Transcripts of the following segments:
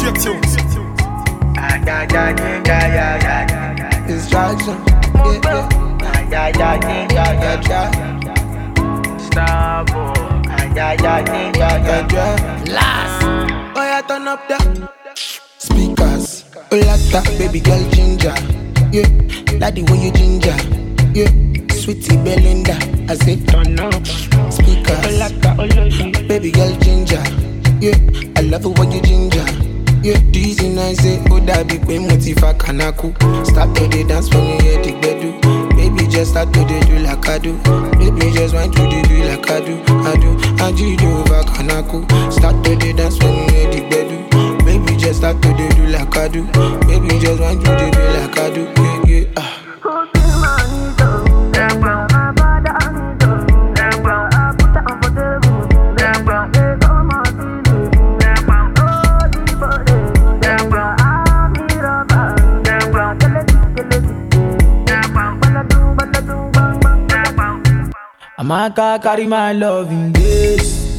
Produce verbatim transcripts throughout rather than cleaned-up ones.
Tunes. Ah, yeah, yeah, yeah, yeah, yeah, yeah. It's Jackson. Yeah, yeah. Ah, yeah, yeah, yeah, yeah, yeah, yeah. Starboy. Ah, yeah, yeah, yeah, yeah, yeah, yeah. Last. Oh, yeah, turn up the speakers. Oh, like that, baby girl ginger. Yeah, like the way you ginger. Yeah, sweetie Belinda. I say turn up speakers. Oh, like that, oh, like baby girl ginger. Yeah, I love it when you ginger. Yeah, dizzy nice, say, oh, that big way, motiva kanaku. Start to the dance when you hear the bedu. Baby, just start to the do like I do. Baby, just want to the do like I do. I do, I do the over kanaku. Start to the dance when you hear the bedu. Baby, just start to the do like I do. Baby, just want to the do like I do. Yeah, yeah, ah. Maka carry my love in this.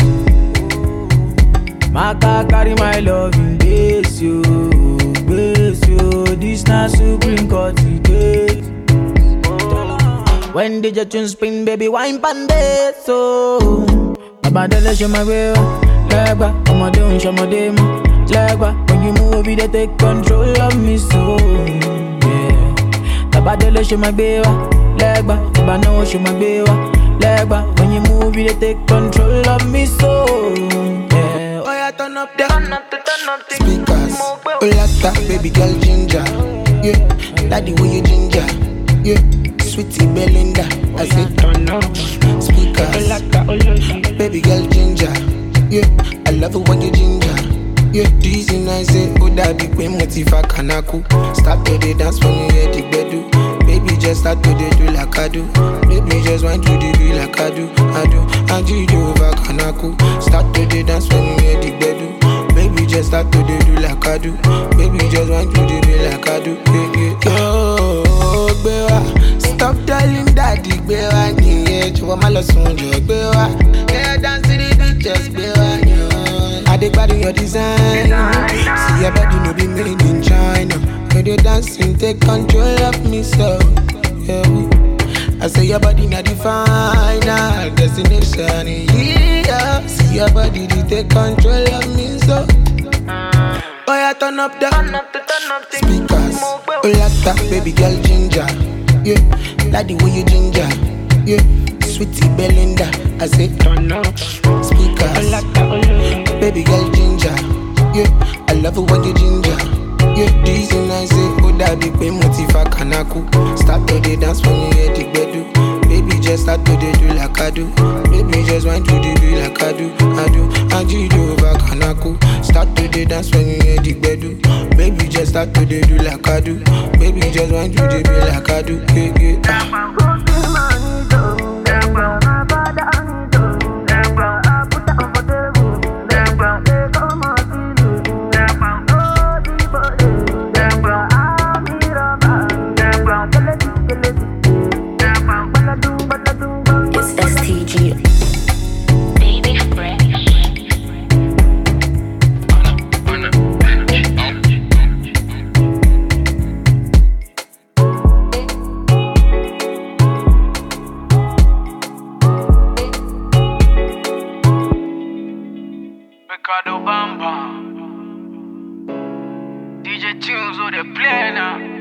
Maka carry my love in this, yo, this, yo. This na Supreme Court today. When did your tune spin, baby, wine pan this, so Abadele show my way, legba, I'ma do, show my demo, legba. When you move, they take control of me, so yeah. Abadele show my way, legba, I'ma know, show my way. Legba, when you move, you take control of me, so yeah. Oh, yeah, turn up the turn up the, turn up the speakers. Oh, like that, baby girl ginger. Yeah, like the way you ginger. Yeah, sweetie Belinda. I say turn up speakers. Oh, like that, oh, like baby girl ginger. Yeah, I love it when you ginger. Yeah, dizzy nice, say, oh, that big way, motiva kanaku. Start to the dance when you hear the bedu. Baby, just start to the do like I do. Baby, just want to the do like I do. I do, I do the over kanaku. Start to the dance when you hear the bedu. Baby, just start to the do like I do. Baby, just want to the do like I do. Yeah, yeah. Oh, bewa, stop telling daddy, bewa. Yeah, you want my last one, you bewa. Yeah, dance to the beat, just bewa. I dig body your design. See your body no be made in China. When you dancing, take control of me, so yeah. I say your body not the final destination, yeah. See your body, they take control of me, so oh, yeah, turn up the, turn up the, turn up the speakers. Oh, like that, baby girl ginger. Yeah, like the way you ginger. Yeah, sweetie Belinda. I say turn up speakers. Oh, like that, oh, like baby girl ginger. Yeah, I love it when you ginger. Yeah, dizzy nice, say, oh, that big way, motiva kanaku. Start to the dance when you hear the bedu. Baby, just start to the do like I do. Baby, just want to the do like I do. I do, I do the over kanaku. Start to the dance when you hear the bedu. Baby, just start to the do like I do. Baby, just want to the do like I do. Yeah, yeah, ah. Ricardo Bamba, D J Tunes, oh, they play now.